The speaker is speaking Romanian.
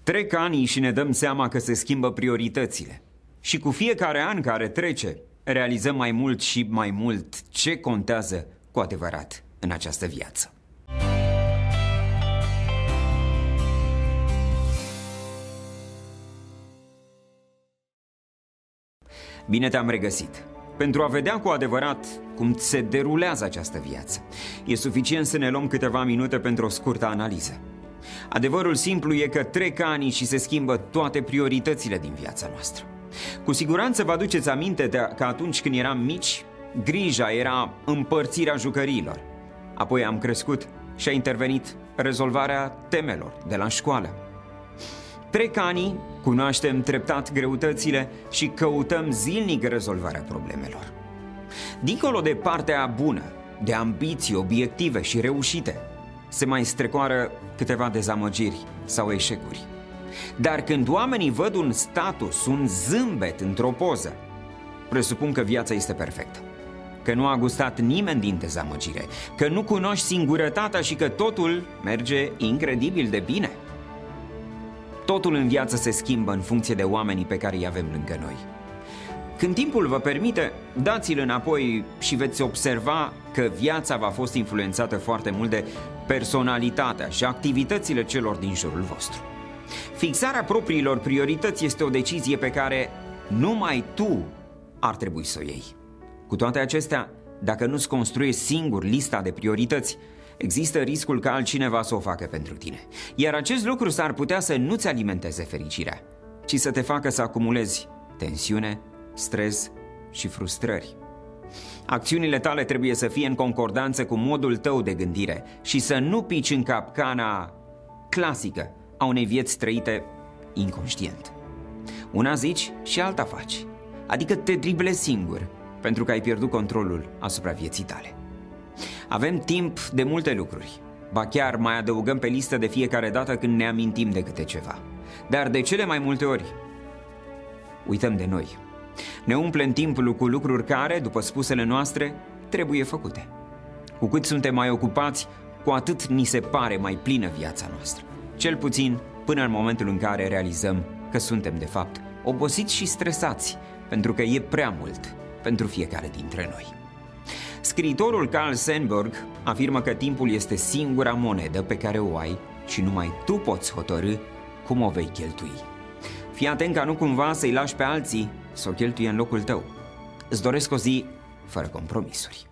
Trec ani și ne dăm seama că se schimbă prioritățile. Și cu fiecare an care trece, realizăm mai mult și mai mult ce contează cu adevărat în această viață. Bine te-am regăsit! Pentru a vedea cu adevărat cum se derulează această viață, e suficient să ne luăm câteva minute pentru o scurtă analiză. Adevărul simplu e că trec ani și se schimbă toate prioritățile din viața noastră. Cu siguranță vă aduceți aminte că atunci când eram mici, grija era împărțirea jucăriilor. Apoi am crescut și a intervenit rezolvarea temelor de la școală. Trec ani, cunoaștem treptat greutățile și căutăm zilnic rezolvarea problemelor. Dincolo de partea bună, de ambiții, obiective și reușite, se mai strecoară câteva dezamăgiri sau eșecuri. Dar când oamenii văd un status, un zâmbet într-o poză, presupun că viața este perfectă, că nu a gustat nimeni din dezamăgire, că nu cunoști singurătatea și că totul merge incredibil de bine. Totul în viață se schimbă în funcție de oamenii pe care îi avem lângă noi. Când timpul vă permite, dați-l înapoi și veți observa că viața v-a fost influențată foarte mult de personalitatea și activitățile celor din jurul vostru. Fixarea propriilor priorități este o decizie pe care numai tu ar trebui să o iei. Cu toate acestea, dacă nu-ți construiești singur lista de priorități, există riscul ca altcineva să o facă pentru tine. Iar acest lucru s-ar putea să nu-ți alimenteze fericirea, ci să te facă să acumulezi tensiune, stres și frustrări. Acțiunile tale trebuie să fie în concordanță cu modul tău de gândire și să nu pici în capcana clasică a unei vieți trăite inconștient. Una zici și alta faci, adică te driblezi singur pentru că ai pierdut controlul asupra vieții tale. Avem timp de multe lucruri, ba chiar mai adăugăm pe listă de fiecare dată când ne amintim de câte ceva. Dar de cele mai multe ori uităm de noi. Ne umplem timpul cu lucruri care, după spusele noastre, trebuie făcute. Cu cât suntem mai ocupați, cu atât ni se pare mai plină viața noastră. Cel puțin până în momentul în care realizăm că suntem de fapt obosiți și stresați, pentru că e prea mult pentru fiecare dintre noi. Scriitorul Carl Sandburg afirmă că timpul este singura monedă pe care o ai și numai tu poți hotărî cum o vei cheltui. Fii atent ca nu cumva să-i lași pe alții să o cheltuie în locul tău. Îți doresc o zi fără compromisuri.